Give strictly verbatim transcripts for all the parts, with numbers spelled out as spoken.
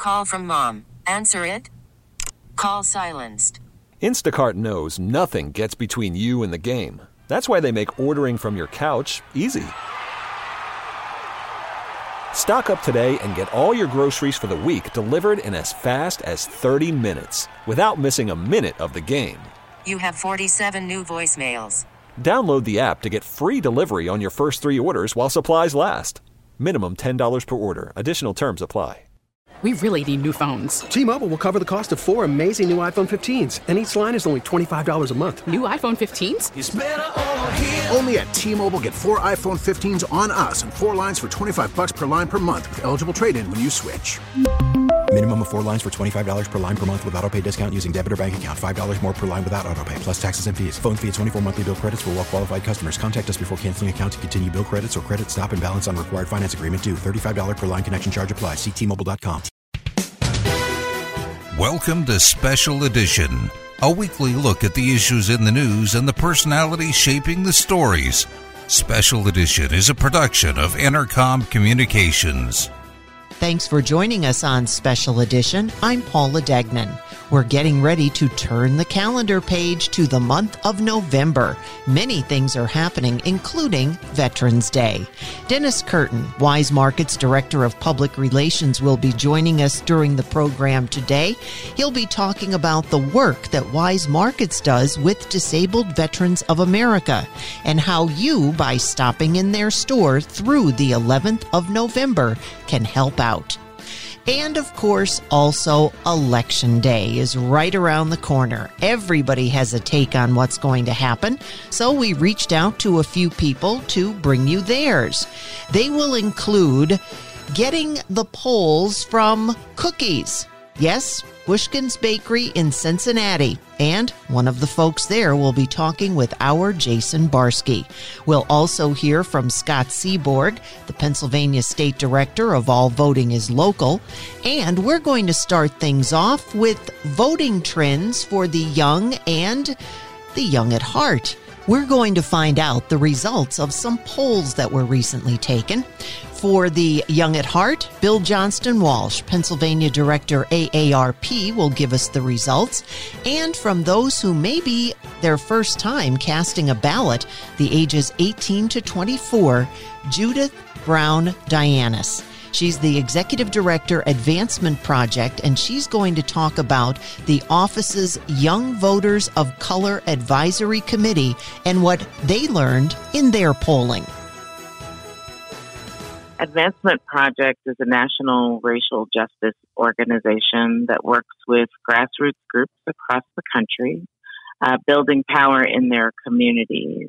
call from mom. Answer it. Call silenced. Instacart knows nothing gets between you and the game. That's why they make ordering from your couch easy. Stock up today and get all your groceries for the week delivered in as fast as thirty minutes without missing a minute of the game. You have forty-seven new voicemails. Download the app to get free delivery on your first three orders while supplies last. Minimum ten dollars per order. Additional terms apply. We really need new phones. T-Mobile will cover the cost of four amazing new iPhone fifteens, and each line is only twenty-five dollars a month. New iPhone fifteens? It's better over here. Only at T-Mobile, get four iPhone fifteens on us and four lines for twenty-five bucks per line per month with eligible trade-in when you switch. Minimum of four lines for twenty-five dollars per line per month with autopay discount using debit or bank account. five dollars more per line without autopay, plus taxes and fees. Phone fee at twenty-four monthly bill credits for well-qualified customers. Contact us before canceling account to continue bill credits or credit stop and balance on required finance agreement due. thirty-five dollars per line connection charge applies. See T Mobile dot com. Welcome to Special Edition, a weekly look at the issues in the news and the personalities shaping the stories. Special Edition is a production of Entercom Communications. Thanks for joining us on Special Edition. I'm Paula Degnan. We're getting ready to turn the calendar page to the month of November. Many things are happening, including Veterans Day. Dennis Curtin, Wise Markets Director of Public Relations, will be joining us during the program today. He'll be talking about the work that Wise Markets does with Disabled Veterans of America and how you, by stopping in their store through the eleventh of November, can help out. And of course, also Election Day is right around the corner. Everybody has a take on what's going to happen, so we reached out to a few people to bring you theirs. They will include getting the polls from Cookies. Yes, Bushkin's Bakery in Cincinnati. And one of the folks there will be talking with our Jason Barsky. We'll also hear from Scott Seaborg, the Pennsylvania State Director of All Voting is Local. And we're going to start things off with voting trends for the young and the young at heart. We're going to find out the results of some polls that were recently taken. For the young at heart, Bill Johnston Walsh, Pennsylvania Director A A R P, will give us the results. And from those who may be their first time casting a ballot, the ages eighteen to twenty-four, Judith Brown Dianis. She's the Executive Director, Advancement Project, and she's going to talk about the office's Young Voters of Color Advisory Committee and what they learned in their polling. Advancement Project is a national racial justice organization that works with grassroots groups across the country, uh, building power in their communities.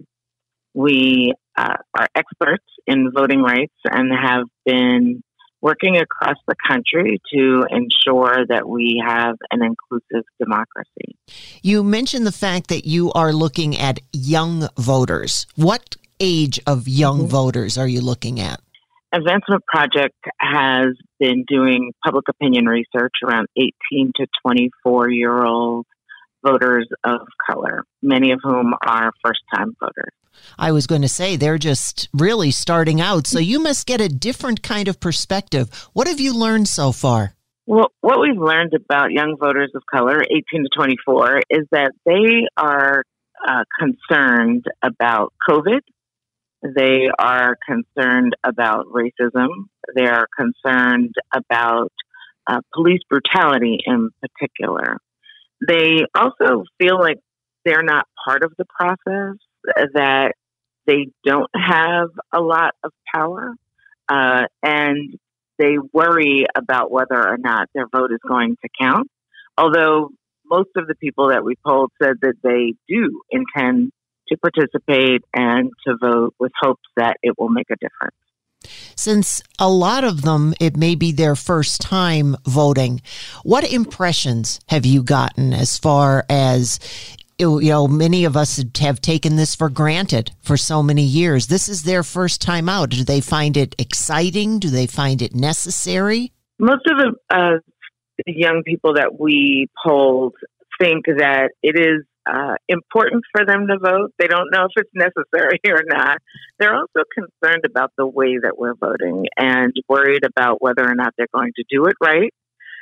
We uh, are experts in voting rights and have been working across the country to ensure that we have an inclusive democracy. You mentioned the fact that you are looking at young voters. What age of young mm-hmm. voters are you looking at? Advancement Project has been doing public opinion research around eighteen to twenty-four-year-old voters of color, many of whom are first-time voters. I was going to say they're just really starting out, so you must get a different kind of perspective. What have you learned so far? Well, what we've learned about young voters of color, eighteen to twenty-four, is that they are uh, concerned about COVID. They are concerned about racism. They are concerned about uh, police brutality in particular. They also feel like they're not part of the process, that they don't have a lot of power, uh, and they worry about whether or not their vote is going to count. Although most of the people that we polled said that they do intend to participate and to vote with hopes that it will make a difference. Since a lot of them, it may be their first time voting, what impressions have you gotten as far as, you know, many of us have taken this for granted for so many years. This is their first time out. Do they find it exciting? Do they find it necessary? Most of the uh, young people that we polled think that it is Uh, important for them to vote. They don't know if it's necessary or not. They're also concerned about the way that we're voting and worried about whether or not they're going to do it right.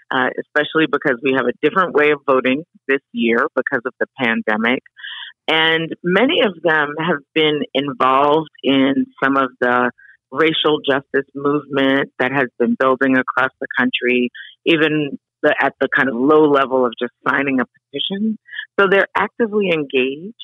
uh, especially because we have a different way of voting this year because of the pandemic. And many of them have been involved in some of the racial justice movement that has been building across the country, even the, at the kind of low level of just signing a petition. So they're actively engaged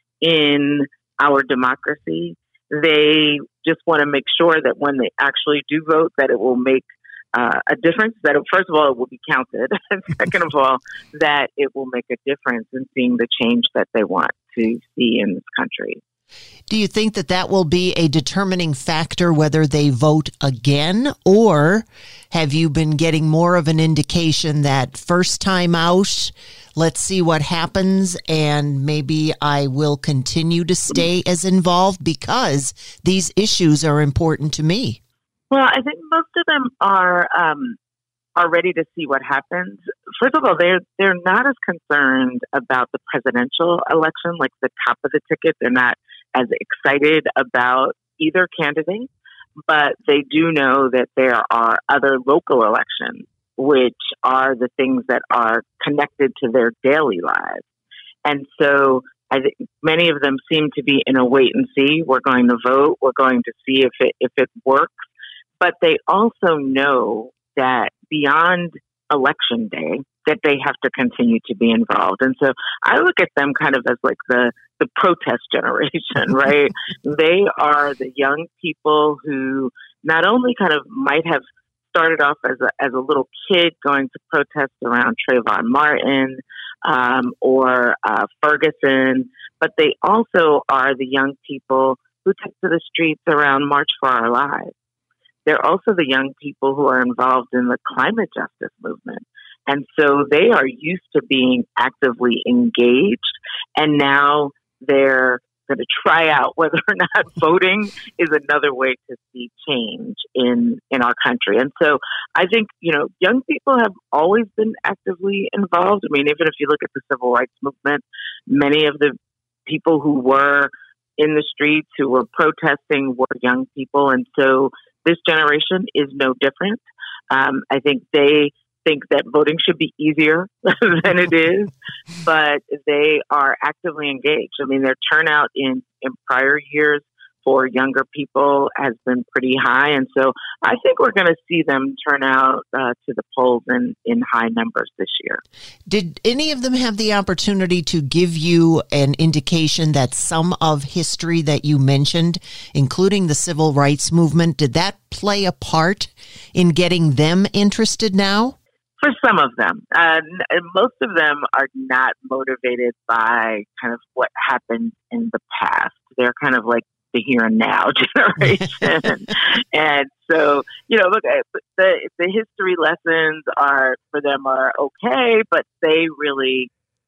in our democracy. They just want to make sure that when they actually do vote, that it will make uh, a difference, that it, first of all, it will be counted. And second of all, that it will make a difference in seeing the change that they want to see in this country. Do you think that that will be a determining factor whether they vote again, or have you been getting more of an indication that first time out, let's see what happens, and maybe I will continue to stay as involved because these issues are important to me? Well, I think most of them are um, are ready to see what happens. First of all, they're they're not as concerned about the presidential election, like the top of the ticket. They're not as excited about either candidate, but they do know that there are other local elections, which are the things that are connected to their daily lives. And so I think many of them seem to be in a wait and see. We're going to vote. We're going to see if it, if it works. But they also know that beyond election day, that they have to continue to be involved. And so I look at them kind of as like the, the protest generation, right? They are the young people who not only kind of might have started off as a, as a little kid going to protest around Trayvon Martin um, or uh, Ferguson, but they also are the young people who took to the streets around March for Our Lives. They're also the young people who are involved in the climate justice movement. And so they are used to being actively engaged, and now they're going to try out whether or not voting is another way to see change in, in our country. And so I think, you know, young people have always been actively involved. I mean, even if you look at the civil rights movement, many of the people who were in the streets, who were protesting, were young people. And so this generation is no different. Um, I think they think that voting should be easier than it is, but they are actively engaged. I mean, their turnout in, in prior years for younger people has been pretty high. And so I think we're going to see them turn out uh, to the polls in, in high numbers this year. Did any of them have the opportunity to give you an indication that some of history that you mentioned, including the civil rights movement, did that play a part in getting them interested now? For some of them. Uh, most of them are not motivated by kind of what happened in the past. They're kind of like the here and now generation. And so, you know, look, the the history lessons are, for them, are okay, but they really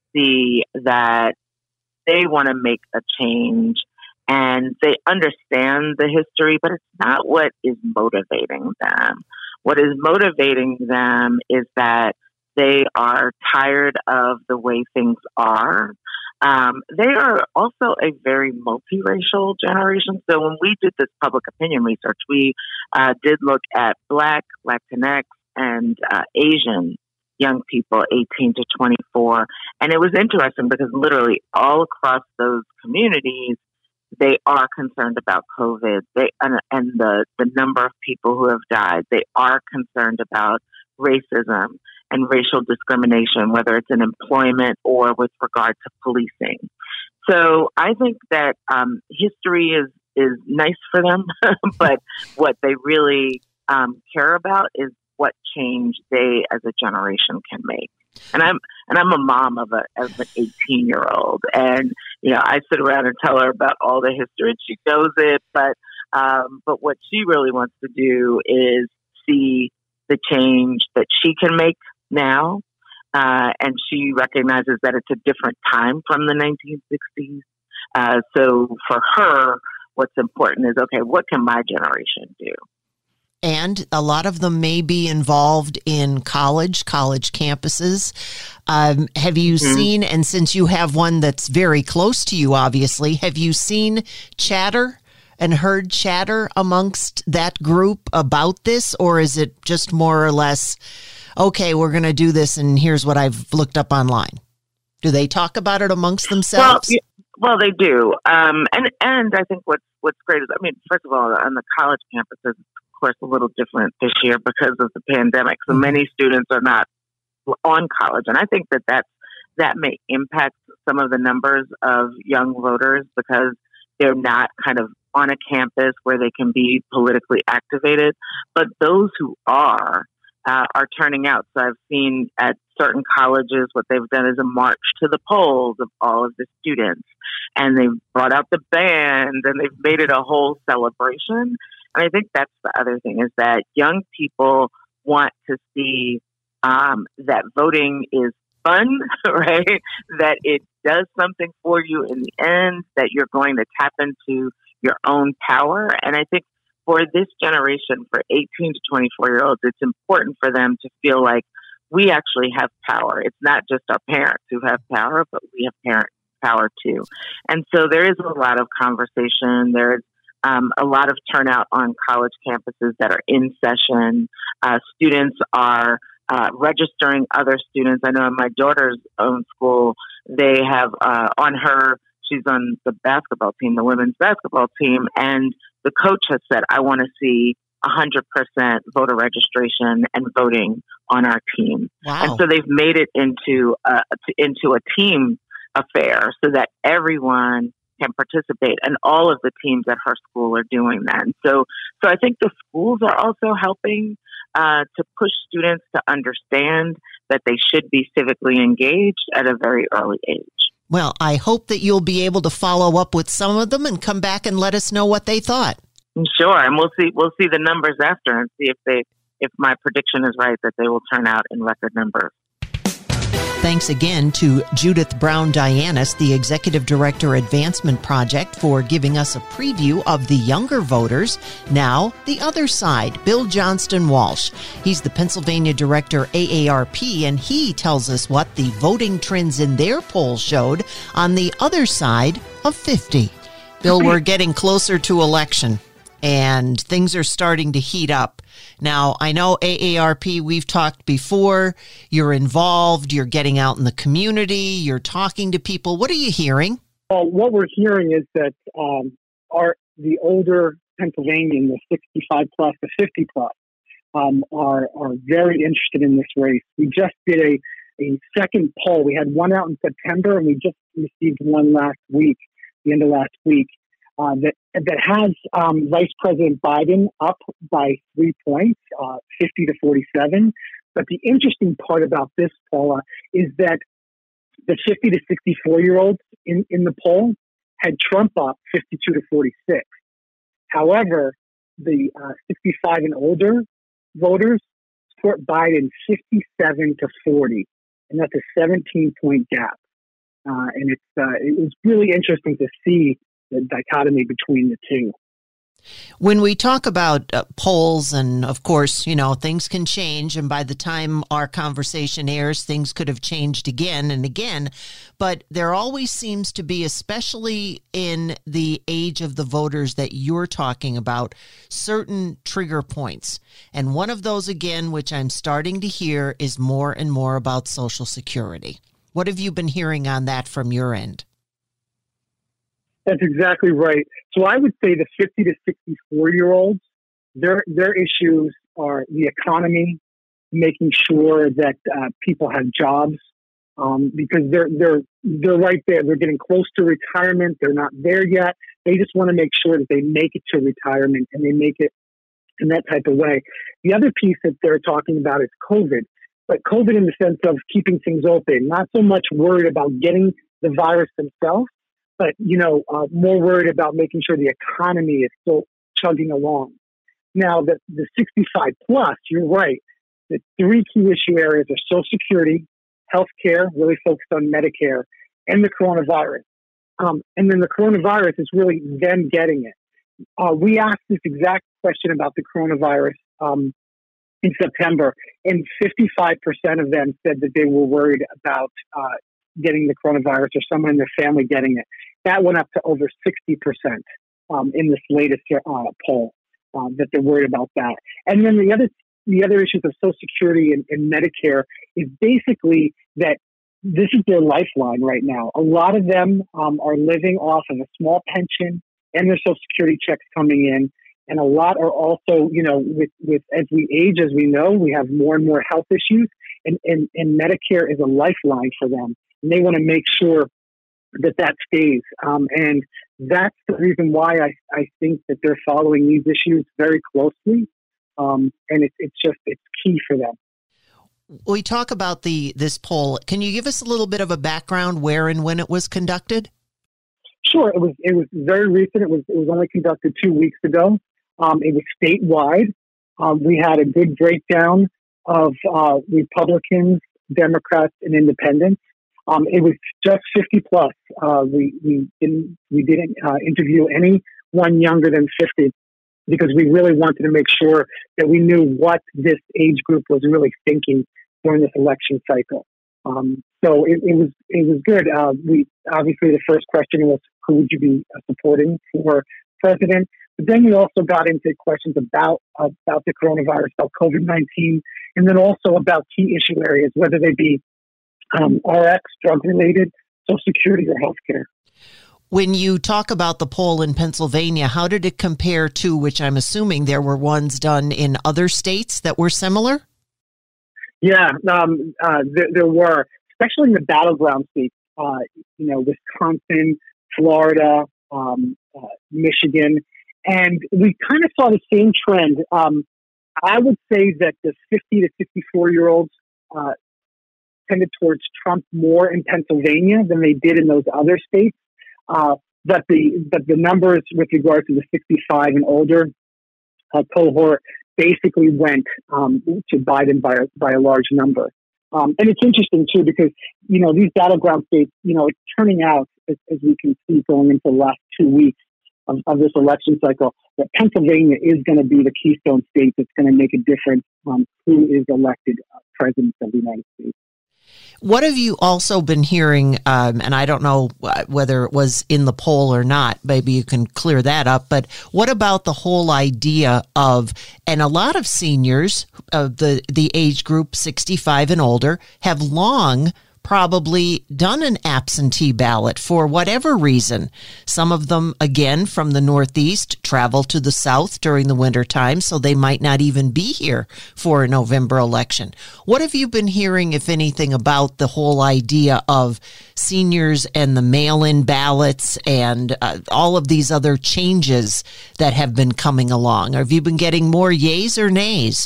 see that they want to make a change, and they understand the history, but it's not what is motivating them. What is motivating them is that they are tired of the way things are. Um, they are also a very multiracial generation. So when we did this public opinion research, we uh, did look at Black, Latinx, and uh, Asian young people, eighteen to twenty-four. And it was interesting because literally all across those communities, they are concerned about COVID. They and, and the, the number of people who have died. They are concerned about racism and racial discrimination, whether it's in employment or with regard to policing. So I think that um, history is, is nice for them, but what they really um, care about is what change they as a generation can make. And I'm and I'm a mom of a of an eighteen year old, and you know I sit around and tell her about all the history, and she knows it. But um, but what she really wants to do is see the change that she can make now, uh, and she recognizes that it's a different time from the nineteen sixties. Uh, so for her, what's important is, okay, what can my generation do? And a lot of them may be involved in college, college campuses. Um, have you mm-hmm. seen, and since you have one that's very close to you, obviously, have you seen chatter and heard chatter amongst that group about this? Or is it just more or less okay, we're going to do this, and here's what I've looked up online? Do they talk about it amongst themselves? Well, well they do. Um, and, and I think what's, what's great is, I mean, first of all, on the college campuses, of course, a little different this year because of the pandemic. So many students are not on college. And I think that that's, that may impact some of the numbers of young voters because they're not kind of on a campus where they can be politically activated. But those who are, uh, are turning out. So I've seen at certain colleges what they've done is a march to the polls of all of the students. And they've brought out the band and they've made it a whole celebration. And I think that's the other thing is that young people want to see um, that voting is fun, right? That it does something for you in the end, that you're going to tap into your own power. And I think for this generation, for eighteen to twenty-four year olds, it's important for them to feel like we actually have power. It's not just our parents who have power, but we have parent power too. And so there is a lot of conversation. There's um, a lot of turnout on college campuses that are in session. Uh, students are Uh, registering other students. I know in my daughter's own school, they have uh, on her, she's on the basketball team, the women's basketball team, and the coach has said, I want to see one hundred percent voter registration and voting on our team. Wow. And so they've made it into a, into a team affair so that everyone can participate, and all of the teams at her school are doing that. And so, so I think the schools are also helping uh, to push students to understand that they should be civically engaged at a very early age. Well, I hope that you'll be able to follow up with some of them and come back and let us know what they thought. Sure, and we'll see. We'll see the numbers after and see if they, if my prediction is right, that they will turn out in record numbers. Thanks again to Judith Brown-Dianis, the Executive Director Advancement Project, for giving us a preview of the younger voters. Now, the other side, Bill Johnston Walsh. He's the Pennsylvania Director, A A R P, and he tells us what the voting trends in their poll showed on the other side of fifty. Bill, we're getting closer to election, and things are starting to heat up. Now, I know A A R P, we've talked before. You're involved. You're getting out in the community. You're talking to people. What are you hearing? Well, what we're hearing is that um, our the older Pennsylvanians, the sixty-five plus, the fifty plus, um, are are very interested in this race. We just did a, a second poll. We had one out in September, and we just received one last week, the end of last week. Uh, that that has um, Vice President Biden up by three points, uh, fifty to forty-seven. But the interesting part about this, Paula, is that the fifty to sixty-four year olds in, in the poll had Trump up fifty-two to forty-six. However, the uh, sixty-five and older voters support Biden fifty-seven to forty, and that's a seventeen point gap. Uh, and it's uh, it was really interesting to see the dichotomy between the two. When we talk about uh, polls, and of course, you know, things can change, and by the time our conversation airs, things could have changed again and again, but there always seems to be, especially in the age of the voters that you're talking about, certain trigger points. And one of those, again, which I'm starting to hear, is more and more about Social Security. What have you been hearing on that from your end? That's exactly right. So I would say the fifty to sixty-four year olds, their their issues are the economy, making sure that uh, people have jobs, um, because they're they're they're right there. They're getting close to retirement. They're not there yet. They just want to make sure that they make it to retirement, and they make it in that type of way. The other piece that they're talking about is COVID, but COVID in the sense of keeping things open, not so much worried about getting the virus themselves, but, you know, uh, more worried about making sure the economy is still chugging along. Now, the, the sixty-five plus, you're right. The three key issue areas are Social Security, healthcare, really focused on Medicare, and the coronavirus. Um, and then the coronavirus is really them getting it. Uh, we asked this exact question about the coronavirus um, in September, and fifty-five percent of them said that they were worried about uh, getting the coronavirus or someone in their family getting it. That went up to over sixty percent um, in this latest uh, poll, uh, that they're worried about that. And then the other the other issues of Social Security and, and Medicare is basically that this is their lifeline right now. A lot of them um, are living off of a small pension and their Social Security checks coming in. And a lot are also, you know, with, with as we age, as we know, we have more and more health issues, and, and, and Medicare is a lifeline for them. And they want to make sure that that stays. Um, and that's the reason why I, I think that they're following these issues very closely. Um, and it's it's just, it's key for them. We talk about the this poll. Can you give us a little bit of a background where and when it was conducted? Sure. It was it was very recent. It was it was only conducted two weeks ago. Um, it was statewide. Um, we had a good breakdown of uh, Republicans, Democrats, and Independents. Um, it was just fifty plus. Uh, we we didn't we didn't uh, interview anyone younger than fifty because we really wanted to make sure that we knew what this age group was really thinking during this election cycle. Um, so it, it was it was good. Uh, we obviously the first question was who would you be supporting for president, but then we also got into questions about uh, about the coronavirus, about COVID nineteen, and then also about key issue areas, whether they be um, R X, drug related, Social Security, or healthcare. When you talk about the poll in Pennsylvania, how did it compare to, which I'm assuming there were ones done in other states that were similar? Yeah, um, uh, there, there were, especially in the battleground states, uh, you know, Wisconsin, Florida, um, uh, Michigan, and we kind of saw the same trend. Um, I would say that the fifty to sixty-four-year-olds uh, tended towards Trump more in Pennsylvania than they did in those other states. Uh, but the but the numbers with regard to the sixty-five and older uh, cohort basically went um, to Biden by a, by a large number. Um, and it's interesting, too, because, you know, these battleground states, you know, it's turning out, as, as we can see going into the last two weeks of, of this election cycle, that Pennsylvania is going to be the keystone state that's going to make a difference on who is elected uh, president of the United States. What have you also been hearing, um, and I don't know whether it was in the poll or not, maybe you can clear that up, but what about the whole idea of, and a lot of seniors of the, the age group sixty-five and older have long probably done an absentee ballot for whatever reason. Some of them, again, from the Northeast, travel to the South during the winter time, so they might not even be here for a November election. What have you been hearing, if anything, about the whole idea of seniors and the mail-in ballots and uh, all of these other changes that have been coming along? Have you been getting more yays or nays?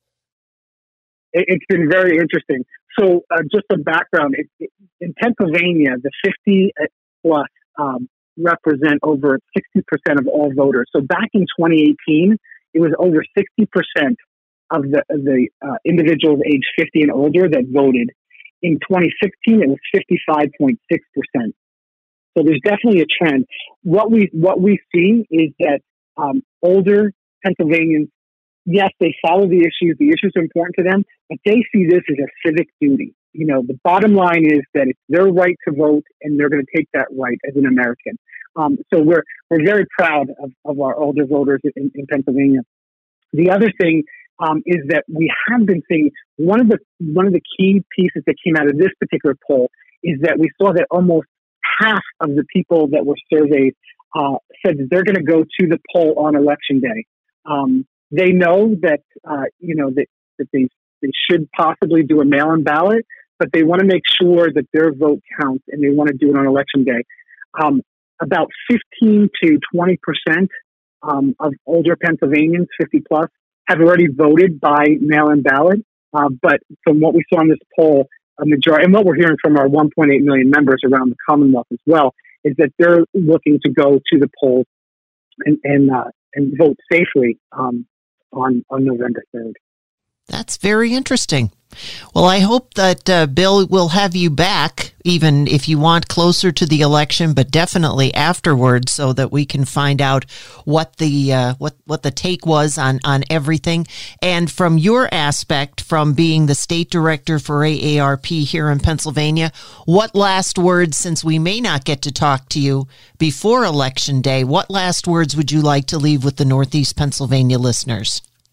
It's been very interesting. So uh, just some background, it, it, in Pennsylvania, the fifty plus um, represent over sixty percent of all voters. So back in twenty eighteen, it was over sixty percent of the, of the uh, individuals age fifty and older that voted. In twenty sixteen, it was fifty-five point six percent. So there's definitely a trend. What we, what we see is that um, older Pennsylvanians, yes, they follow the issues. The issues are important to them, but they see this as a civic duty. You know, the bottom line is that it's their right to vote, and they're going to take that right as an American. Um, so we're we're very proud of, of our older voters in, in Pennsylvania. The other thing um, is that we have been seeing one of the one of the key pieces that came out of this particular poll is that we saw that almost half of the people that were surveyed uh, said that they're going to go to the poll on election day. Um, They know that, uh, you know, that, that they, they should possibly do a mail-in ballot, but they want to make sure that their vote counts, and they want to do it on election day. Um, about fifteen to twenty percent um, of older Pennsylvanians, fifty plus, have already voted by mail-in ballot. Uh, but from what we saw in this poll, a majority, and what we're hearing from our one point eight million members around the Commonwealth as well, is that they're looking to go to the polls and, and, uh, and vote safely um, on, on November third. That's very interesting. Well, I hope that, uh, Bill, will have you back, even if you want closer to the election, but definitely afterwards, so that we can find out what the uh, what what the take was on, on everything. And from your aspect, from being the state director for A A R P here in Pennsylvania, what last words, since we may not get to talk to you before Election Day, what last words would you like to leave with the Northeast Pennsylvania listeners?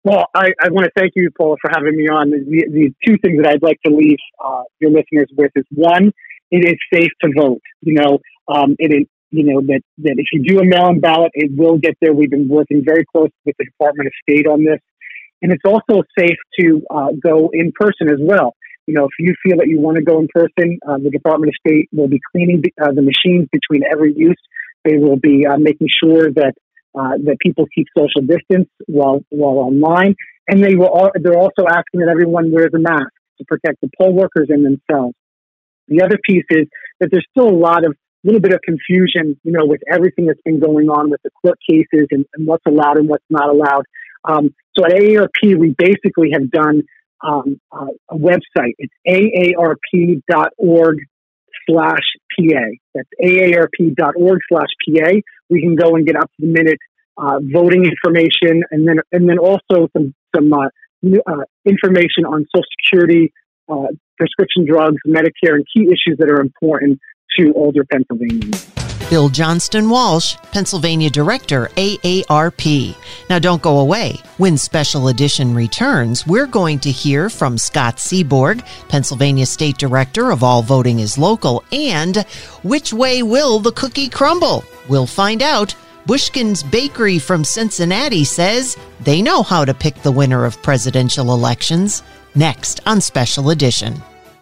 Well, I, I want to thank you, Paula, for having me on. The, the two things that I'd like to leave uh, your listeners with is, one, it is safe to vote. You know, um, it is, you know, that, that if you do a mail-in ballot, it will get there. We've been working very close with the Department of State on this. And it's also safe to uh, go in person as well. You know, if you feel that you want to go in person, uh, the Department of State will be cleaning uh, the machines between every use. They will be uh, making sure that uh, that people keep social distance while while online, and they will. All, they're also asking that everyone wears a mask to protect the poll workers and themselves. The other piece is that there's still a lot of little bit of confusion, you know, with everything that's been going on with the court cases and, and what's allowed and what's not allowed. Um, so at A A R P, we basically have done um, uh, a website. It's A A R P dot org slash P A. That's A A R P dot org slash P A. We can go and get up to the minute uh, voting information, and then and then also some some uh, new, uh, information on Social Security, uh, prescription drugs, Medicare, and key issues that are important to older Pennsylvanians. Bill Johnston Walsh, Pennsylvania Director, A A R P. Now don't go away. When Special Edition returns, we're going to hear from Scott Seaborg, Pennsylvania State Director of All Voting is Local, and which way will the cookie crumble? We'll find out. Bushkin's Bakery from Cincinnati says they know how to pick the winner of presidential elections. Next on Special Edition.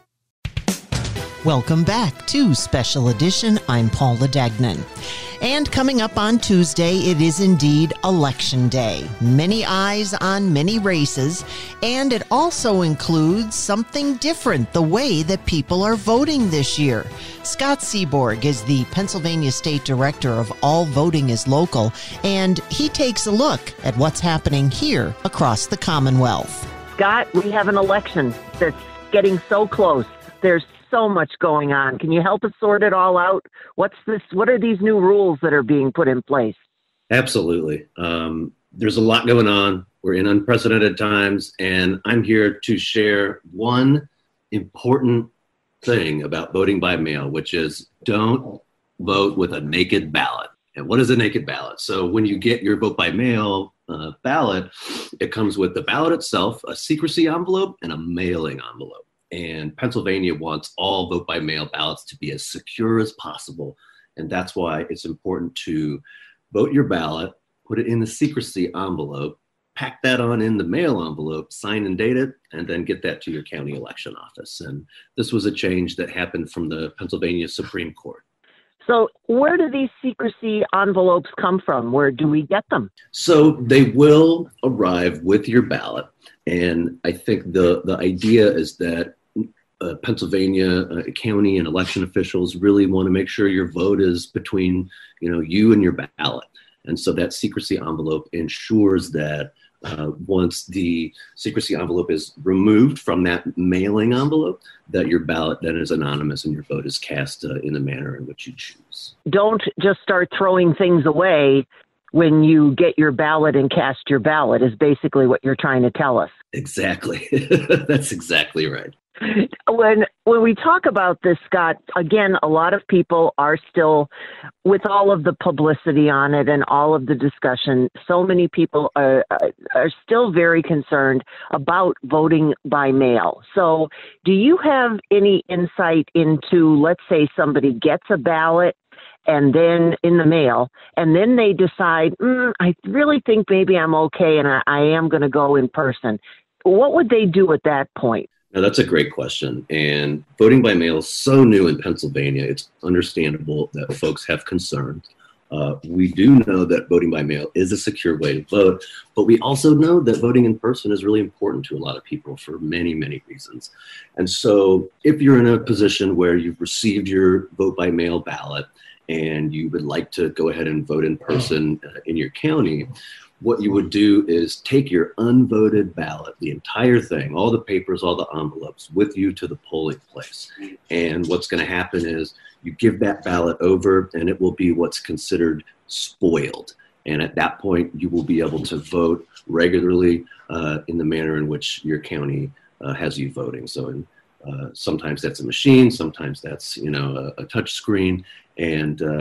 Welcome back to Special Edition. I'm Paula Degnan. And coming up on Tuesday, it is indeed Election Day. Many eyes on many races, and it also includes something different, the way that people are voting this year. Scott Seaborg is the Pennsylvania State Director of All Voting is Local, and he takes a look at what's happening here across the Commonwealth. Scott, we have an election that's getting so close. There's so much going on. Can you help us sort it all out? What's this? What are these new rules that are being put in place? Absolutely. Um, there's a lot going on. We're in unprecedented times, and I'm here to share one important thing about voting by mail, which is don't vote with a naked ballot. And what is a naked ballot? So when you get your vote by mail uh, ballot, it comes with the ballot itself, a secrecy envelope, and a mailing envelope. And Pennsylvania wants all vote-by-mail ballots to be as secure as possible. And that's why it's important to vote your ballot, put it in the secrecy envelope, pack that on in the mail envelope, sign and date it, and then get that to your county election office. And this was a change that happened from the Pennsylvania Supreme Court. So where do these secrecy envelopes come from? Where do we get them? So they will arrive with your ballot. And I think the, the idea is that Uh, Pennsylvania uh, county and election officials really want to make sure your vote is between, you know, you and your ballot. And so that secrecy envelope ensures that uh, once the secrecy envelope is removed from that mailing envelope, that your ballot then is anonymous and your vote is cast uh, in the manner in which you choose. Don't just start throwing things away when you get your ballot and cast your ballot is basically what you're trying to tell us. Exactly. That's exactly right. When when we talk about this, Scott, again, a lot of people are still, with all of the publicity on it and all of the discussion, so many people are are still very concerned about voting by mail. So do you have any insight into, let's say somebody gets a ballot and then in the mail, and then they decide, mm, I really think maybe I'm okay and I, I am going to go in person. What would they do at that point? Now, that's a great question. And voting by mail is so new in Pennsylvania, it's understandable that folks have concerns. Uh, we do know that voting by mail is a secure way to vote, but we also know that voting in person is really important to a lot of people for many, many reasons. And so if you're in a position where you've received your vote by mail ballot and you would like to go ahead and vote in person uh, in your county, what you would do is take your unvoted ballot, the entire thing, all the papers, all the envelopes, with you to the polling place. And what's going to happen is you give that ballot over and it will be what's considered spoiled. And at that point, you will be able to vote regularly uh, in the manner in which your county uh, has you voting. So in, uh, sometimes that's a machine, sometimes that's, you know, a, a touch screen. And uh,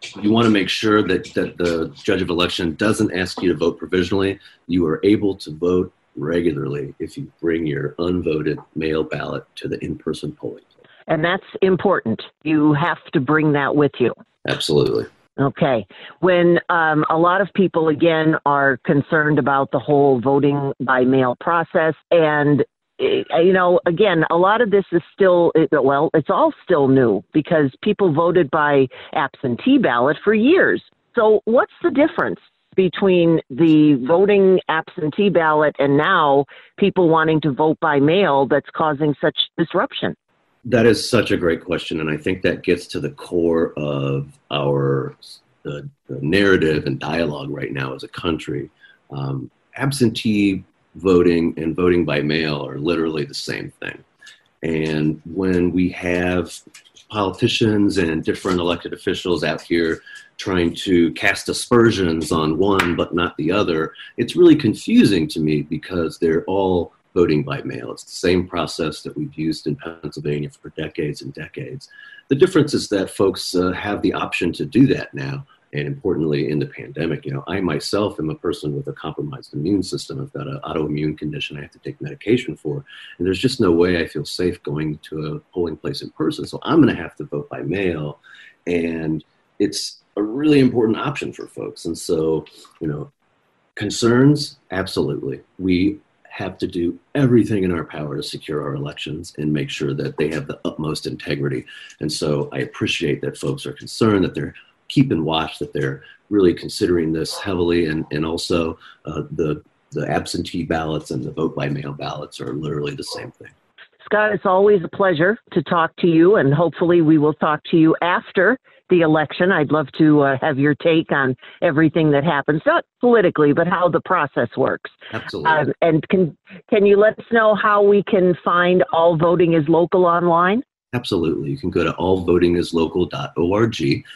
you want to make sure that, that the judge of election doesn't ask you to vote provisionally. You are able to vote regularly if you bring your unvoted mail ballot to the in-person polling place. And that's important. You have to bring that with you. Absolutely. Okay. When um, a lot of people, again, are concerned about the whole voting by mail process, and, you know, again, a lot of this is still, well, it's all still new because people voted by absentee ballot for years. So what's the difference between the voting absentee ballot and now people wanting to vote by mail that's causing such disruption? That is such a great question, and I think that gets to the core of our the, the narrative and dialogue right now as a country. Um, absentee voting and voting by mail are literally the same thing. And when we have politicians and different elected officials out here trying to cast aspersions on one but not the other, it's really confusing to me because they're all voting by mail. It's the same process that we've used in Pennsylvania for decades and decades. The difference is that folks uh, have the option to do that now. And importantly, in the pandemic, you know, I myself am a person with a compromised immune system. I've got an autoimmune condition I have to take medication for. And there's just no way I feel safe going to a polling place in person. So I'm going to have to vote by mail. And it's a really important option for folks. And so, you know, concerns, absolutely. We have to do everything in our power to secure our elections and make sure that they have the utmost integrity. And so I appreciate that folks are concerned, that they're keeping watch, that they're really considering this heavily. And, and also uh, the, the absentee ballots and the vote by mail ballots are literally the same thing. Scott, it's always a pleasure to talk to you, and hopefully we will talk to you after the election. I'd love to uh, have your take on everything that happens, not politically, but how the process works. Absolutely. Um, and can can you let us know how we can find All Voting is Local online? Absolutely. You can go to all voting is local dot org,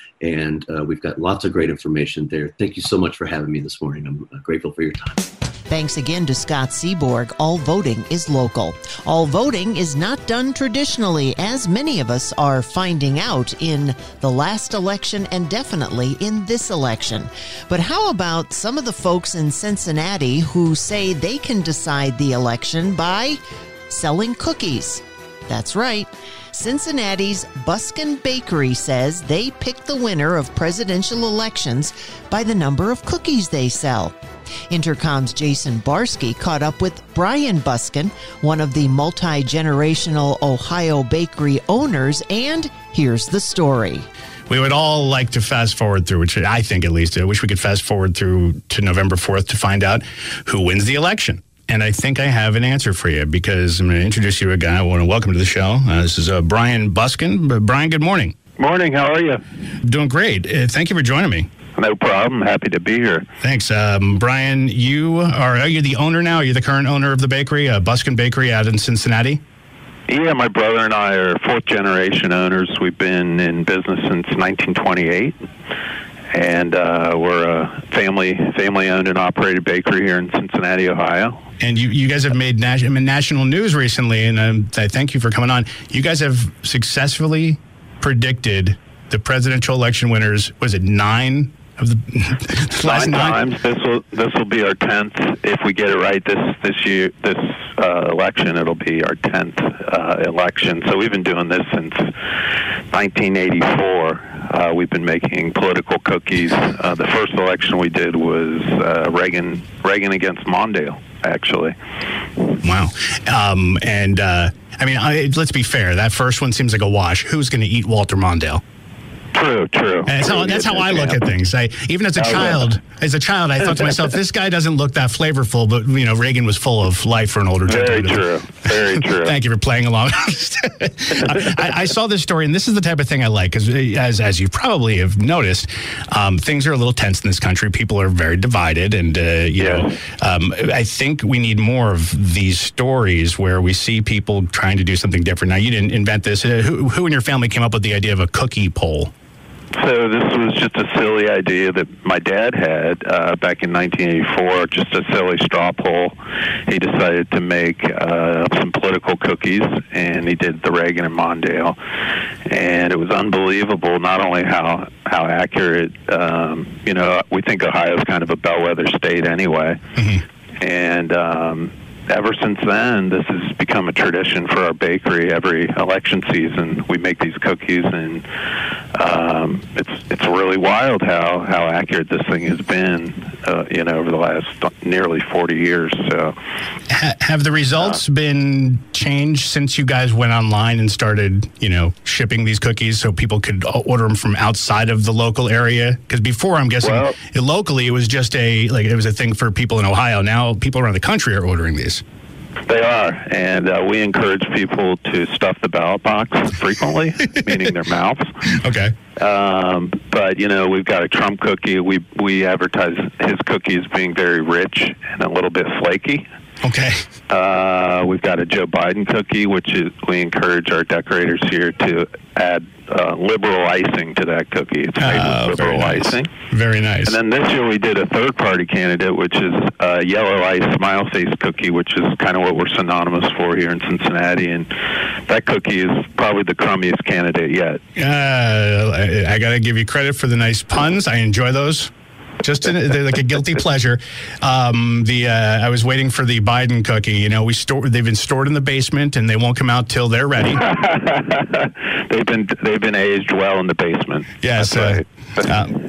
and uh, we've got lots of great information there. Thank you so much for having me this morning. I'm uh, grateful for your time. Thanks again to Scott Seaborg. All voting is local. All voting is not done traditionally, as many of us are finding out in the last election and definitely in this election. But how about some of the folks in Cincinnati who say they can decide the election by selling cookies? That's right. Cincinnati's Buskin Bakery says they pick the winner of presidential elections by the number of cookies they sell. Intercom's Jason Barsky caught up with Brian Buskin, one of the multi-generational Ohio bakery owners, and here's the story. We would all like to fast forward through, which I think at least, I wish we could fast forward through to November fourth to find out who wins the election. And I think I have an answer for you because I'm going to introduce you to a guy I want to welcome to the show. Uh, this is uh, Brian Buskin. Brian, good morning. Morning. How are you? Doing great. Uh, thank you for joining me. No problem. Happy to be here. Thanks. Um, Brian, you are, are you the owner now? Are you the current owner of the bakery, uh, Buskin Bakery out in Cincinnati? Yeah, my brother and I are fourth generation owners. We've been in business since nineteen twenty-eight. And uh, we're a family family owned and operated bakery here in Cincinnati, Ohio. And you, you guys have made nas- national news recently, and um, I thank you for coming on. You guys have successfully predicted the presidential election winners. Was it nine of the last nine, nine times? This will this will be our tenth. If we get it right this this year, this uh, election, it'll be our tenth uh, election. So we've been doing this since nineteen eighty-four. Uh, we've been making political cookies. Uh, the first election we did was uh, Reagan Reagan against Mondale, actually. Wow. Um, and, uh, I mean, I, let's be fair. That first one seems like a wash. Who's going to eat Walter Mondale? True, true. And that's how, that's how I look at things. I, even as a Oh, child, as a child, I thought to myself, this guy doesn't look that flavorful, but, you know, Reagan was full of life for an older Very gentleman. true. Very true. Thank you for playing along. I, I saw this story, and this is the type of thing I like, because as, as you probably have noticed, um, things are a little tense in this country. People are very divided, and, uh, you Yeah. know, um, I think we need more of these stories where we see people trying to do something different. Now, you didn't invent this. Uh, who, who in your family came up with the idea of a cookie poll? So this was just a silly idea that my dad had uh, back in nineteen eighty-four, just a silly straw poll. He decided to make uh, some political cookies, and he did the Reagan and Mondale. And it was unbelievable, not only how, how accurate, um, you know, we think Ohio's kind of a bellwether state anyway. Mm-hmm. And um, ever since then, this has become a tradition for our bakery. Every election season, we make these cookies, and um, it's it's really wild how, how accurate this thing has been, uh, you know, over the last nearly forty years. So, ha- have the results uh, been changed since you guys went online and started, you know, shipping these cookies so people could order them from outside of the local area? Because before, I'm guessing well, locally, it was just a like it was a thing for people in Ohio. Now, people around the country are ordering these. They are, and uh, we encourage people to stuff the ballot box frequently, meaning their mouths. Okay. Um, but, you know, we've got a Trump cookie. We we advertise his cookie as being very rich and a little bit flaky. Okay. Uh, we've got a Joe Biden cookie, which is we encourage our decorators here to add uh, liberal icing to that cookie. It's made uh, with liberal very nice. icing. Very nice. And then this year we did a third-party candidate, which is a yellow ice smile face cookie, which is kind of what we're synonymous for here in Cincinnati. And that cookie is probably the crummiest candidate yet. Uh, I, I got to give you credit for the nice puns. I enjoy those. Just in, they're like a guilty pleasure. Um, the uh, I was waiting for the Biden cookie. You know, we store. They've been stored in the basement, and they won't come out till they're ready. they've been they've been aged well in the basement. Yes. That's right. Um,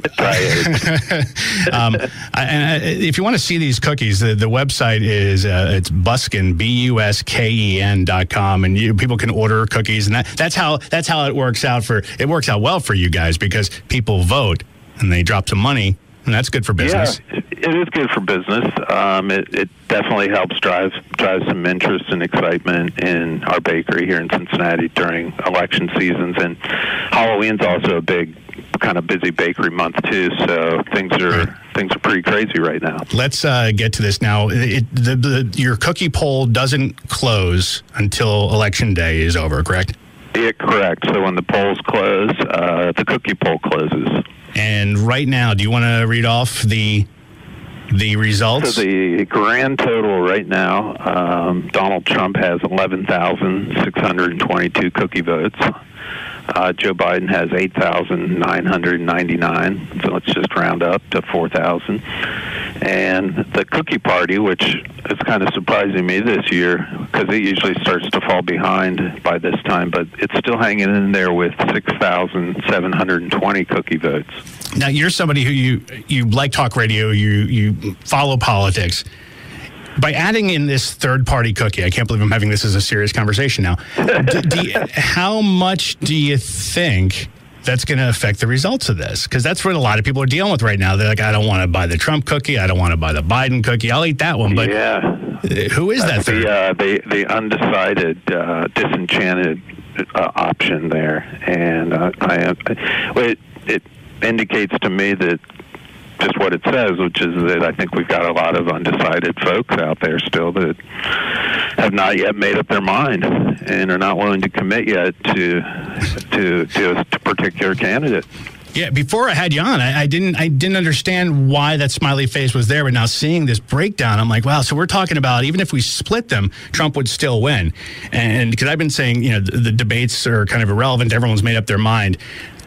um, I, and I, if you want to see these cookies, the, the website is uh, it's Busken B U S K E N dot com, and you, people can order cookies, and that, that's how that's how it works out for it works out well for you guys because people vote and they drop some money. And that's good for business. Yeah, it is good for business. Um, it, it definitely helps drive drive some interest and excitement in our bakery here in Cincinnati during election seasons. And Halloween's also a big, kind of busy bakery month too. So things are right. things are pretty crazy right now. Let's uh, get to this now. It, the, the, your cookie poll doesn't close until election day is over, correct? Yeah, correct. So when the polls close, uh, the cookie poll closes. And right now, do you want to read off the the results? So the grand total right now, um, Donald Trump has eleven thousand six hundred twenty-two cookie votes. Uh, Joe Biden has eight thousand nine hundred ninety-nine, so let's just round up to four thousand. And the Cookie Party, which is kind of surprising me this year because it usually starts to fall behind by this time, but it's still hanging in there with six thousand seven hundred twenty cookie votes. Now, you're somebody who you, you like talk radio, you, you follow politics. By adding in this third-party cookie, I can't believe I'm having this as a serious conversation now. do, do you, how much do you think that's going to affect the results of this? Because that's what a lot of people are dealing with right now. They're like, I don't want to buy the Trump cookie. I don't want to buy the Biden cookie. I'll eat that one. But yeah. who is that? The, uh, the, the undecided, uh, disenchanted uh, option there. And uh, I, I, it, it indicates to me that just what it says, which is that I think we've got a lot of undecided folks out there still that have not yet made up their mind and are not willing to commit yet to to, to a particular candidate. Yeah, before I had you on, I, I didn't I didn't understand why that smiley face was there, but now seeing this breakdown, I'm like, wow, so we're talking about even if we split them, Trump would still win. And because I've been saying, you know, the, the debates are kind of irrelevant, everyone's made up their mind.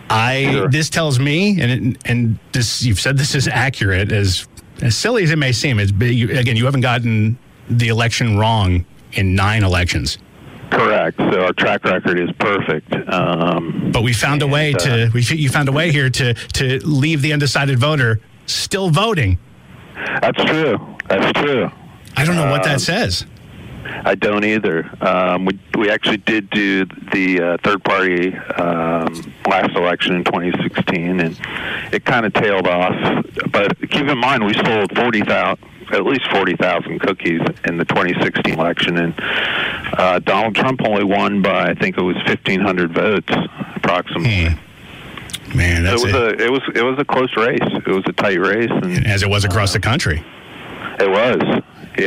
I sure. This tells me, and it, and this you've said this is accurate, as as silly as it may seem. It's you, again, you haven't gotten the election wrong in nine elections. Correct. So our track record is perfect. Um, but we found and, a way to uh, we you found a way here to to leave the undecided voter still voting. That's true. That's true. I don't know um, what that um, says. I don't either. Um, we we actually did do the uh, third party um, last election in twenty sixteen, and it kind of tailed off. But keep in mind, we sold forty thousand, at least forty thousand cookies in the twenty sixteen election, and uh, Donald Trump only won by I think it was fifteen hundred votes, approximately. Hmm. Man, that's it was it. a it was it was a close race. It was a tight race, and, as it was across uh, the country. It was. Yeah,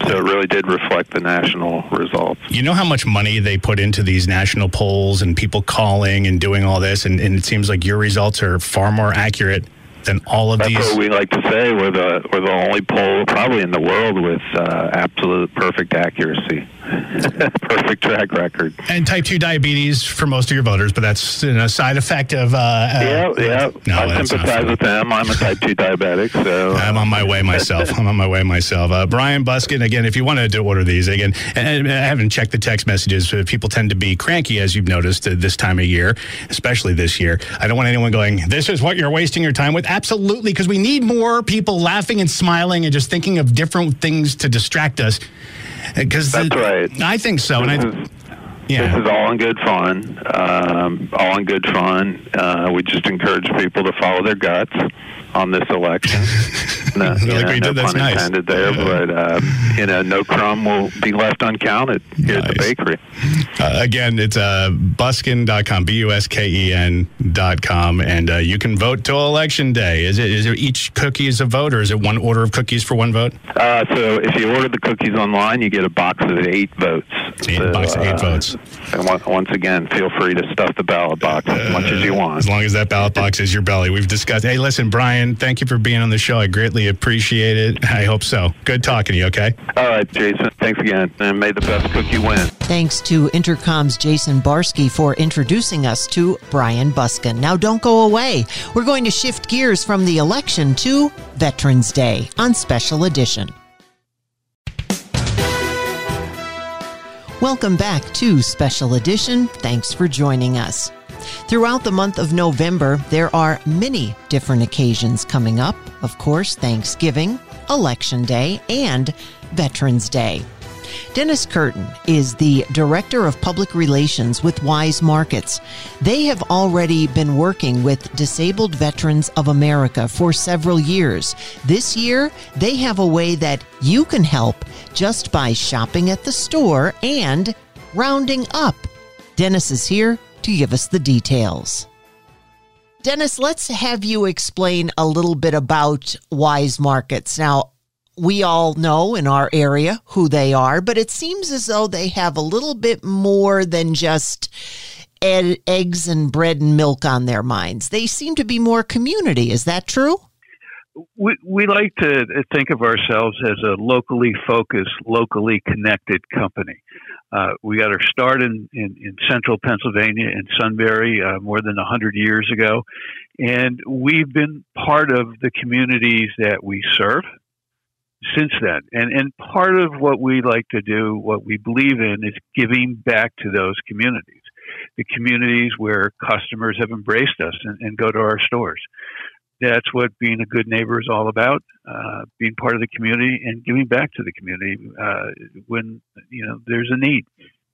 So it really did reflect the national results. You know how much money they put into these national polls and people calling and doing all this, and, and it seems like your results are far more accurate than all of That's these. That's what we like to say. We're the we're the only poll probably in the world with uh, absolute perfect accuracy, perfect track record. And type two diabetes for most of your voters, but that's you know, a side effect of. Uh, yeah, uh, yeah. No, I sympathize with them. I'm a type two diabetic, so I'm on my way myself. I'm on my way myself. Uh, Brian Buskin, again, if you wanted to order these, again, and I haven't checked the text messages. People tend to be cranky, as you've noticed, uh, this time of year, especially this year. I don't want anyone going, "This is what you're wasting your time with." Absolutely, because we need more people laughing and smiling and just thinking of different things to distract us. Because that's right. I think so. This and I, is, yeah. This is all in good fun. Um, all in good fun. Uh, we just encourage people to follow their guts on this election. No, like know, we did, no that's pun nice. intended there, yeah. but uh, you know, no crumb will be left uncounted here nice. At the bakery. Uh, again, it's uh, buskin dot com, B U S K E N dot com, and uh, you can vote till election day. Is it is it each cookie is a vote, or is it one order of cookies for one vote? Uh, so if you order the cookies online, you get a box of eight votes. Eight so, box of eight uh, votes. And once again, feel free to stuff the ballot box as uh, much as you want. As long as that ballot box is your belly. We've discussed. Hey, listen, Brian, thank you for being on the show. I greatly appreciate it. I hope so. Good talking to you, okay? All right, Jason. Thanks again. And may the best cookie win. Thanks to Intercom's Jason Barsky for introducing us to Brian Buskin. Now, don't go away. We're going to shift gears from the election to Veterans Day on Special Edition. Welcome back to Special Edition. Thanks for joining us. Throughout the month of November, there are many different occasions coming up. Of course, Thanksgiving, Election Day, and Veterans Day. Dennis Curtin is the Director of Public Relations with Wise Markets. They have already been working with Disabled Veterans of America for several years. This year, they have a way that you can help just by shopping at the store and rounding up. Dennis is here to give us the details. Dennis, let's have you explain a little bit about Wise Markets. Now, we all know in our area who they are, but it seems as though they have a little bit more than just ed- eggs and bread and milk on their minds. They seem to be more community. Is that true? We, we like to think of ourselves as a locally focused, locally connected company. Uh, we got our start in, in, in central Pennsylvania in Sunbury uh, more than one hundred years ago, and we've been part of the communities that we serve since then. And, and part of what we like to do, what we believe in, is giving back to those communities, the communities where customers have embraced us and, and go to our stores. That's what being a good neighbor is all about, uh, being part of the community and giving back to the community uh, when, you know, there's a need.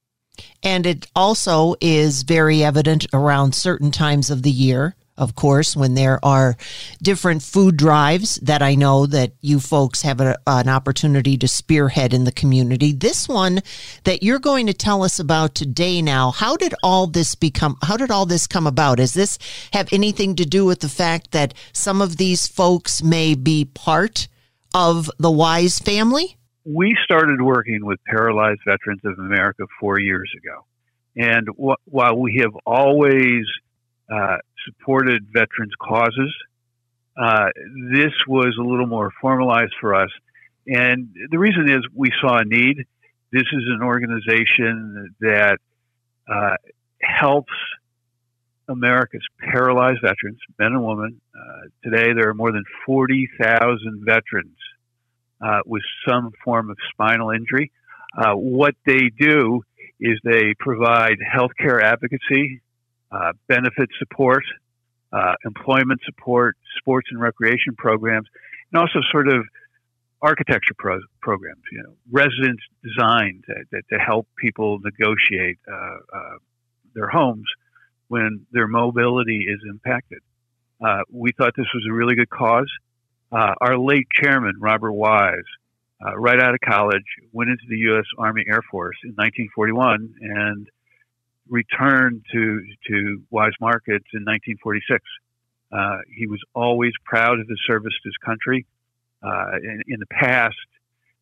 And it also is very evident around certain times of the year, of course, when there are different food drives that I know that you folks have a, an opportunity to spearhead in the community. This one that you're going to tell us about today now, how did all this become, how did all this come about? Does this have anything to do with the fact that some of these folks may be part of the Wise family? We started working with Paralyzed Veterans of America four years ago. And wh- while we have always uh, supported veterans' causes, uh, this was a little more formalized for us. And the reason is we saw a need. This is an organization that uh, helps America's paralyzed veterans, men and women. Uh, today, there are more than forty thousand veterans uh, with some form of spinal injury. Uh, what they do is they provide healthcare advocacy, uh, benefit support, uh, employment support, sports and recreation programs, and also sort of architecture pro- programs, you know, residence design to, to, to help people negotiate uh, uh, their homes when their mobility is impacted. Uh, we thought this was a really good cause. Uh, our late chairman, Robert Wise, uh, right out of college, went into the U S Army Air Force in nineteen forty-one and returned to, to Wise Markets in nineteen forty-six. Uh, he was always proud of his service to his country. Uh, in, in the past,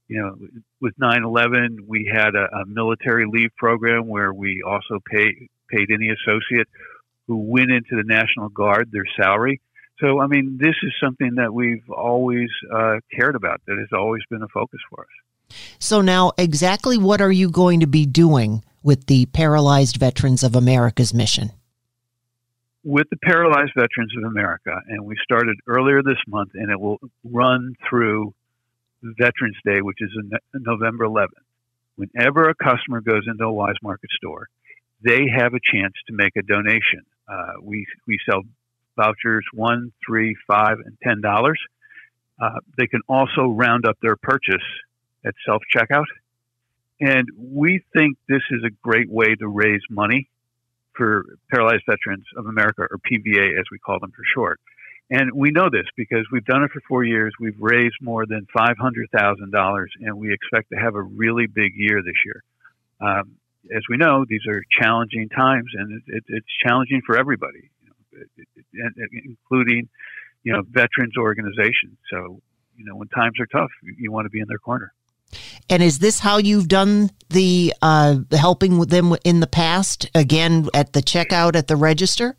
you know, with nine eleven, we had a, a military leave program where we also pay, paid any associate who went into the National Guard their salary. So, I mean, this is something that we've always uh, cared about, that has always been a focus for us. So now, exactly what are you going to be doing with the Paralyzed Veterans of America's mission? With the Paralyzed Veterans of America, and we started earlier this month, and it will run through Veterans Day, which is November eleventh. Whenever a customer goes into a Wise Market store, they have a chance to make a donation. Uh, we we sell vouchers one, three, five, and ten dollars. Uh, they can also round up their purchase at self checkout, and we think this is a great way to raise money for Paralyzed Veterans of America, or P V A as we call them for short. And we know this because we've done it for four years. We've raised more than five hundred thousand dollars, and we expect to have a really big year this year. Um, as we know, these are challenging times, and it, it, it's challenging for everybody, you know, it, it, including, you know, veterans organizations. So, you know, when times are tough, you, you want to be in their corner. And is this how you've done the uh, helping with them in the past? Again, at the checkout at the register?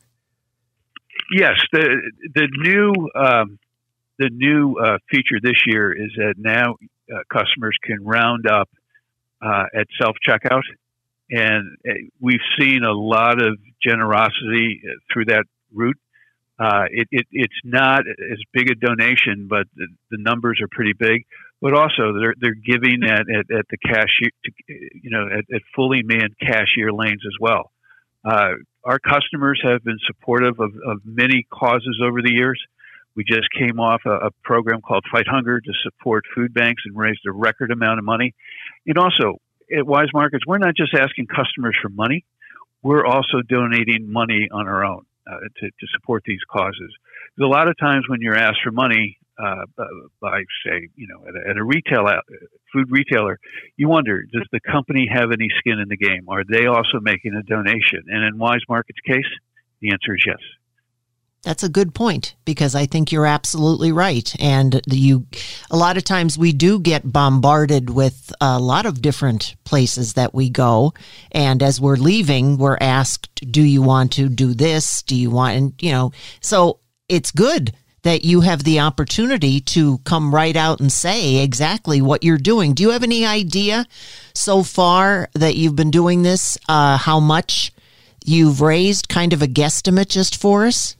Yes, the the new um, the new uh, feature this year is that now uh, customers can round up uh, at self checkout, and we've seen a lot of generosity through that route. Uh, it, it it's not as big a donation, but the, the numbers are pretty big. But also, they're they're giving at, at, at the cashier, you know, at, at fully manned cashier lanes as well. Uh, our customers have been supportive of, of many causes over the years. We just came off a, a program called Fight Hunger to support food banks and raised a record amount of money. And also, at Wise Markets, we're not just asking customers for money. We're also donating money on our own uh, to, to support these causes. There's a lot of times when you're asked for money, Uh, by, say, you know, at a, at a retail out, food retailer, you wonder, does the company have any skin in the game? Are they also making a donation? And in Wise Market's case, the answer is yes. That's a good point, because I think you're absolutely right. And you, a lot of times we do get bombarded with a lot of different places that we go. And as we're leaving, we're asked, do you want to do this? Do you want, and you know, so it's good that you have the opportunity to come right out and say exactly what you're doing. Do you have any idea so far that you've been doing this, uh, how much you've raised, kind of a guesstimate just for us?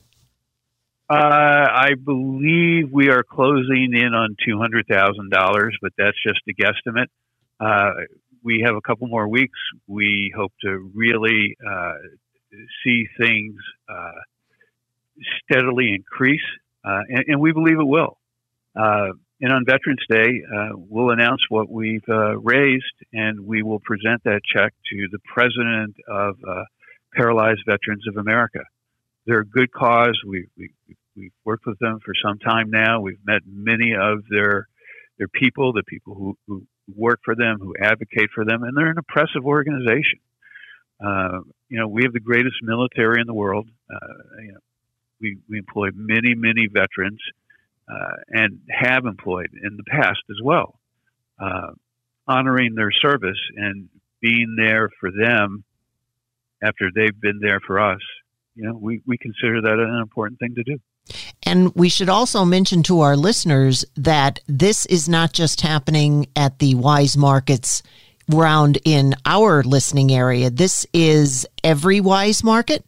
Uh, I believe we are closing in on two hundred thousand dollars, but that's just a guesstimate. Uh, we have a couple more weeks. We hope to really uh, see things uh, steadily increase. Uh, and, and we believe it will. Uh, and on Veterans Day, uh, we'll announce what we've uh, raised, and we will present that check to the president of uh, Paralyzed Veterans of America. They're a good cause. We, we, we've worked with them for some time now. We've met many of their their people, the people who, who work for them, who advocate for them, and they're an impressive organization. Uh, you know, we have the greatest military in the world. Uh, you know, We, we employ many, many veterans uh, and have employed in the past as well, uh, honoring their service and being there for them after they've been there for us. You know, we, we consider that an important thing to do. And we should also mention to our listeners that this is not just happening at the Wise Markets round in our listening area. This is every Wise Market?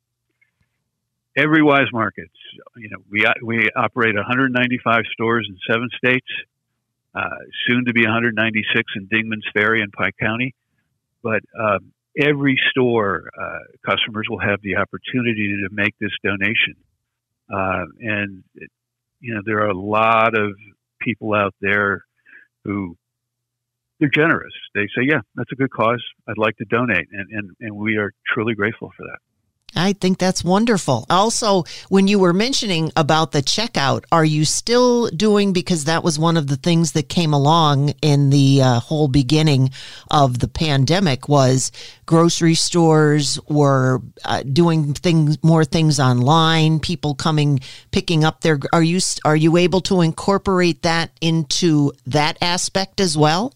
Every Wise Markets. You know, we we operate one hundred ninety-five stores in seven states, uh, soon to be one hundred ninety-six in Dingman's Ferry in Pike County. But um, every store, uh, customers will have the opportunity to make this donation. Uh, and, it, you know, there are a lot of people out there who, they're generous. They say, yeah, that's a good cause. I'd like to donate. And, and, and we are truly grateful for that. I think that's wonderful. Also, when you were mentioning about the checkout, are you still doing, because that was one of the things that came along in the uh, whole beginning of the pandemic, was grocery stores were uh, doing things, more things online, people coming, picking up their, are you, are you able to incorporate that into that aspect as well?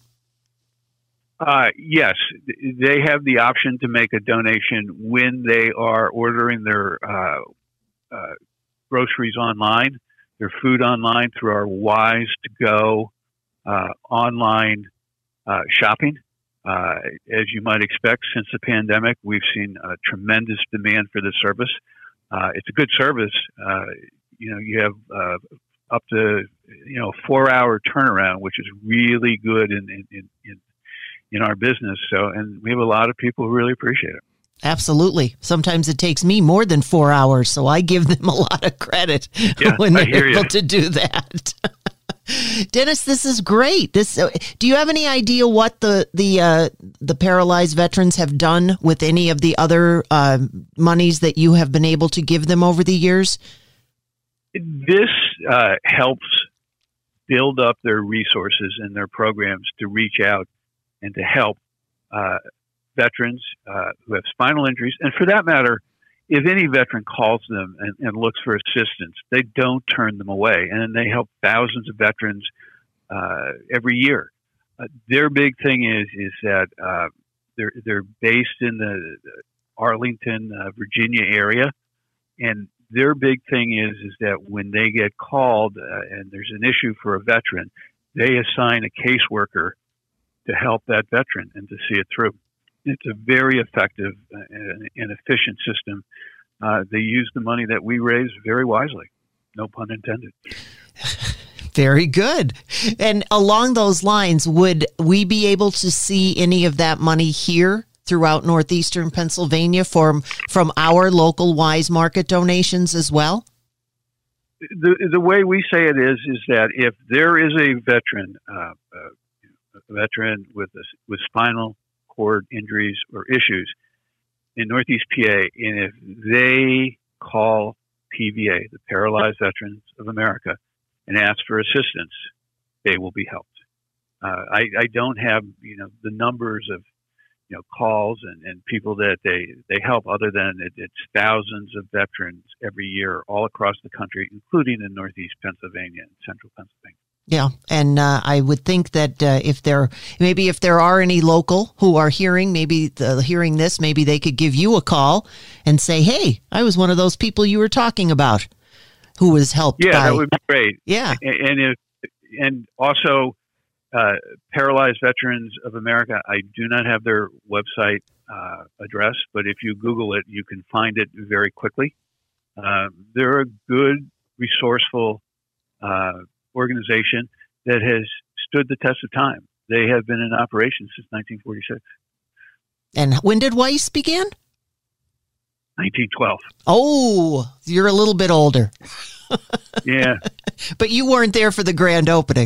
Uh, yes, they have the option to make a donation when they are ordering their uh, uh, groceries online, their food online through our Wise to Go uh, online uh, shopping. Uh, as you might expect, since the pandemic, we've seen a tremendous demand for this service. Uh, it's a good service. Uh, you know, you have uh, up to you know four-hour turnaround, which is really good in in, in, in in our business. So, and we have a lot of people who really appreciate it. Absolutely. Sometimes it takes me more than four hours, so I give them a lot of credit yeah, when I they're hear able you. to do that. Dennis, this is great. This, uh, do you have any idea what the the uh, the paralyzed veterans have done with any of the other uh, monies that you have been able to give them over the years? This uh, helps build up their resources and their programs to reach out and to help uh, veterans uh, who have spinal injuries. And for that matter, if any veteran calls them and, and looks for assistance, they don't turn them away. And they help thousands of veterans uh, every year. Uh, their big thing is is that uh, they're they're based in the Arlington, uh, Virginia area, and their big thing is is that when they get called uh, and there's an issue for a veteran, they assign a caseworker to help that veteran and to see it through. It's a very effective and, and efficient system. Uh, they use the money that we raise very wisely. No pun intended. Very good. And along those lines, would we be able to see any of that money here throughout northeastern Pennsylvania from, from our local Wise Market donations as well? The, the way we say it is, is that if there is a veteran, uh, uh, a veteran with a, with spinal cord injuries or issues in Northeast P A, and if they call P V A, the Paralyzed Veterans of America, and ask for assistance, they will be helped. Uh, I, I don't have you know the numbers of you know calls and, and people that they, they help, other than it, it's thousands of veterans every year all across the country, including in Northeast Pennsylvania and Central Pennsylvania. Yeah, and uh, I would think that uh, if there, maybe if there are any local who are hearing, maybe the, hearing this, maybe they could give you a call and say, "Hey, I was one of those people you were talking about, who was helped." Yeah, by... that would be great. Yeah, and, and if and also uh, Paralyzed Veterans of America. I do not have their website uh, address, but if you Google it, you can find it very quickly. Uh, they're a good, resourceful Uh, organization that has stood the test of time. They have been in operation since nineteen forty-six. And when did Weiss begin? nineteen twelve. Oh, you're a little bit older. Yeah. But you weren't there for the grand opening.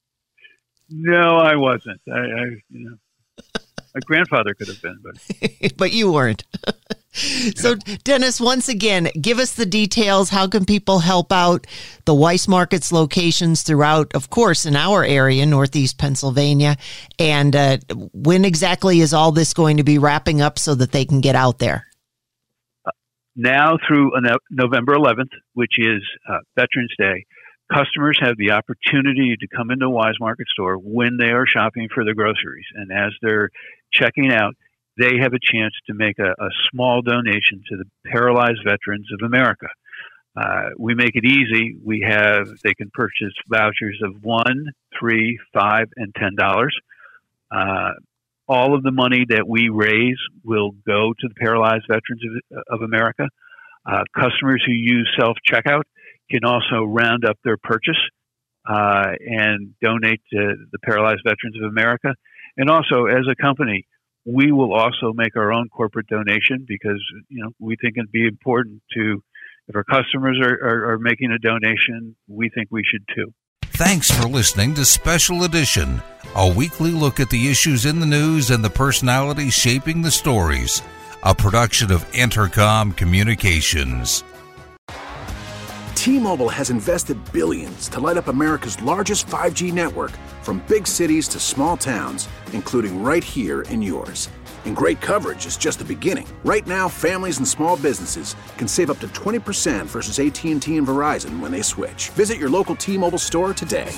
No, I wasn't. I, I you know, my grandfather could have been, but but you weren't. So, Dennis, once again, give us the details. How can people help out the Weiss Markets locations throughout, of course, in our area, Northeast Pennsylvania? And uh, when exactly is all this going to be wrapping up so that they can get out there? Uh, now through uh, November eleventh, which is uh, Veterans Day, customers have the opportunity to come into a Wise Market store when they are shopping for their groceries. And as they're checking out, they have a chance to make a, a small donation to the Paralyzed Veterans of America. Uh, we make it easy. We have, they can purchase vouchers of one, three, five, and ten dollars. Uh, all of the money that we raise will go to the Paralyzed Veterans of, of America. Uh, customers who use self-checkout can also round up their purchase uh, and donate to the Paralyzed Veterans of America. And also, as a company, we will also make our own corporate donation because, you know, we think it'd be important to, if our customers are, are, are making a donation, we think we should too. Thanks for listening to Special Edition, a weekly look at the issues in the news and the personalities shaping the stories. a production of Entercom Communications. T-Mobile has invested billions to light up America's largest five G network, from big cities to small towns, including right here in yours. And great coverage is just the beginning. Right now, families and small businesses can save up to twenty percent versus A T and T and Verizon when they switch. Visit your local T-Mobile store today.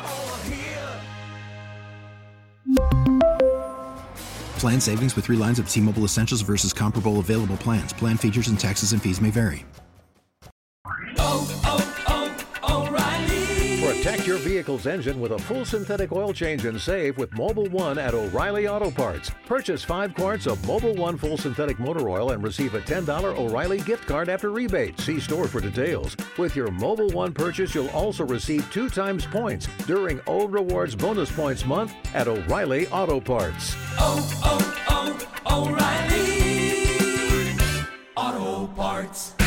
Plan savings with three lines of T-Mobile Essentials versus comparable available plans. Plan features and taxes and fees may vary. Protect your vehicle's engine with a full synthetic oil change and save with Mobil one at O'Reilly Auto Parts. Purchase five quarts of Mobil one full synthetic motor oil and receive a ten dollars O'Reilly gift card after rebate. See store for details. With your Mobil one purchase, you'll also receive two times points during O Rewards Bonus Points Month at O'Reilly Auto Parts. Oh, oh, oh, O'Reilly Auto Parts.